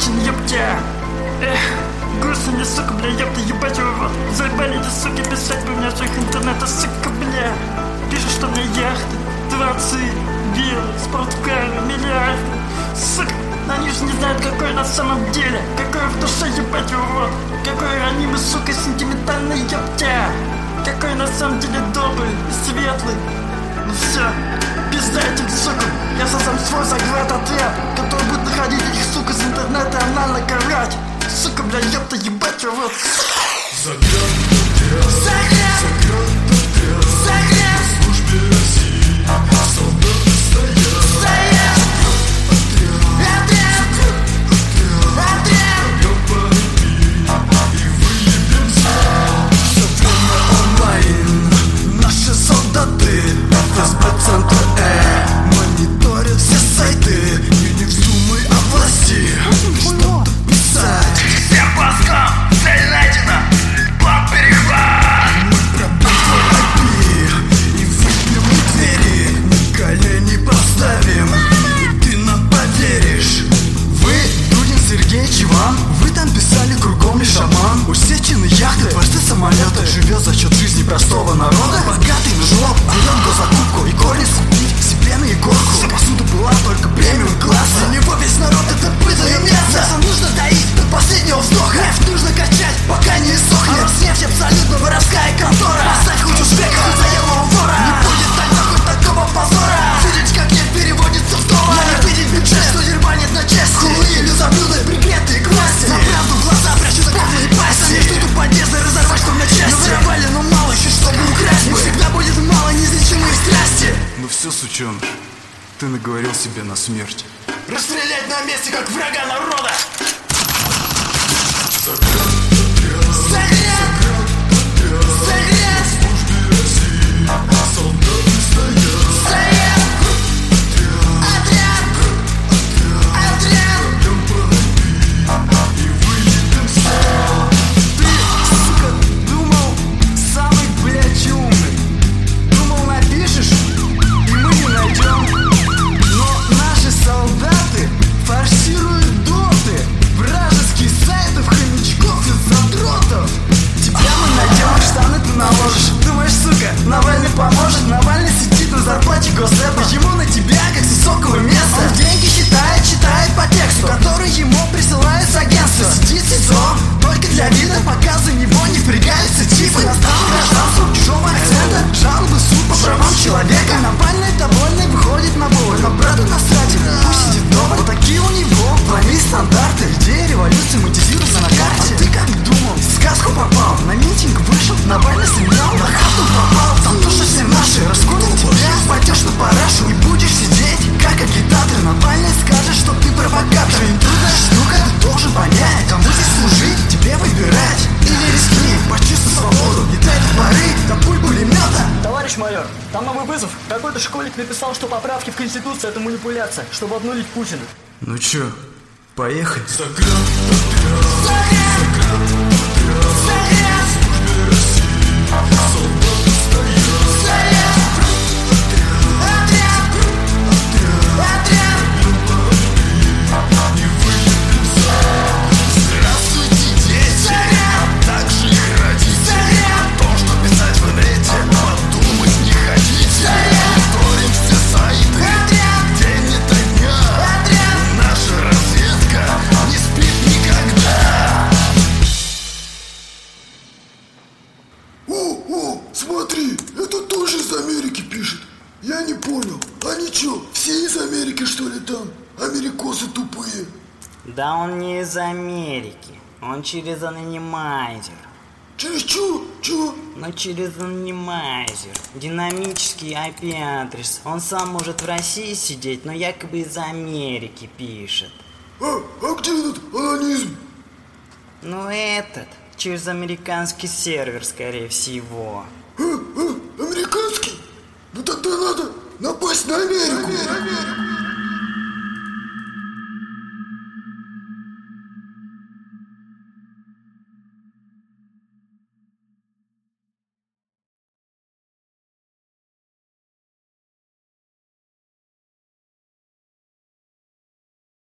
конченый, ёптя. Эх, грустно мне, сука, бля, ёпта, ебать его вот. Заебали эти суки писать по мне в своих интернетах, сука, бля. Пишут, что у меня яхты, дворцы, виллы, спорткары, миллиарды. Сука, но они же не знают, какой на самом деле. Какой в душе, ебать его вот. Какой аниме, сука, сентиментальный, ёптя. Какой на самом деле добрый и светлый. Ну все, пизда этим сукам. Я создам свой заградотряд, который будет находить этих сук из интернета и анально карать. Сука, бля, ёпта, ебать его вот. Заградотряд, заградотряд, заград в службе России солдаты стоят. Отряд, отряд, пойдем по реке и выебемся. Все время онлайн, наши солдаты ФСБ центра мониторят все сайты. Не вздумай о власти что-то писать. Всем паскам цель найдена, план перехват. Мы пробьем твой IP и выбьем у двери. На колени поставим, и ты нам поверишь. Вы, Дудин, Сергеич, Иван, вы там писали кругом лишь обман. Усечены яхты, творцы самолета, живет за счет жизни простого народа. Богатый на жлоб, берем госзакупку и корни скупить себе на егорку. Вся посуда была только премиум класса. За него весь народ это быдлое мясо. Мясо нужно доить до последнего вздоха. Нефть нужно качать, пока не иссохнет. А Роснефть абсолютно воровская контора. Поставь хоть узбека, хоть заелого вора. Не будет тогда хоть такого позора. Видеть, как нефть переводится в доллар. Надо видеть бюджет, что дерьма нет на части. Хулы или заблюды, прикрытые к власти. За правду глаза прячут огромные пасти. Сами ждут у подъезда разорвать, что на части. Наворовали, но мало еще, чтобы украсть. Не всегда будет мало неизлечимых страсти. Ну все, сученыш, ты наговорил себе на смерть. Расстрелять на месте, как врага народа. Заград, заград, в службе России солдаты стоят. Отряд, отряд, пойдем по реке и выебемся. Ты, сука, думал, самый, блядь, умный. Думал, напишешь, и мы не найдем. Но наши солдаты форсируют доты вражеских сайтов, хомячков и задротов. Тебя мы найдем, штаны ты наложишь. Думаешь, сука, Навальный поможет? Навальный сидит на зарплате госдепа. Ему на тебя, как с высокого места. Он деньги читает по тексту, который ему присылают с агентства. Сидит сезон, только для вида, пока за него не впрягаются типы. Иностранного гражданства, чужого акцента, жалобы, суд по правам человека. Навальный довольный выходит на бой, но брату насрать, пусть сидит дома. Вот такие у него двойные стандарты. Идея революции монетизируется на карте. А ты как думал, в сказку попал? На митинг вышел, Навальный стрелял, на хату попал. Там тоже все наши раскурят тебя, пойдешь на парашу и будешь сидеть как агитатор. Навальный скажет, что ты провокатор. Жизнь трудная штука, ты должен понять, кому здесь служить, тебе выбирать. Или рискни, почувствуй свободу, не дай до поры, до пуль пулемета. Товарищ майор, там новый вызов. Какой-то школьник написал, что поправки в Конституцию — это манипуляция, чтобы обнулить Путина. Ну чё, поехали? Заградотряд, заградотряд, заград в службе России солдаты стоят. Отряд, отряд, пойдем по реке и выебемся. Здравствуйте, дети, а также их родители. О том, что писать в инете, подумать не хотите. Мониторим все сайты, день ото дня. Наша разведка не спит никогда. О, смотри, это тоже из Америки пишет. Я не понял, они чё, все из Америки что ли там? Америкосы тупые. Да он не из Америки, он через анонимайзер. Через чё? Чё? Но через анонимайзер. Динамический IP-адрес. Он сам может в России сидеть, но якобы из Америки пишет. А где этот анонизм? Ну этот, через американский сервер, скорее всего. Американский? Ну тогда надо напасть на Америку.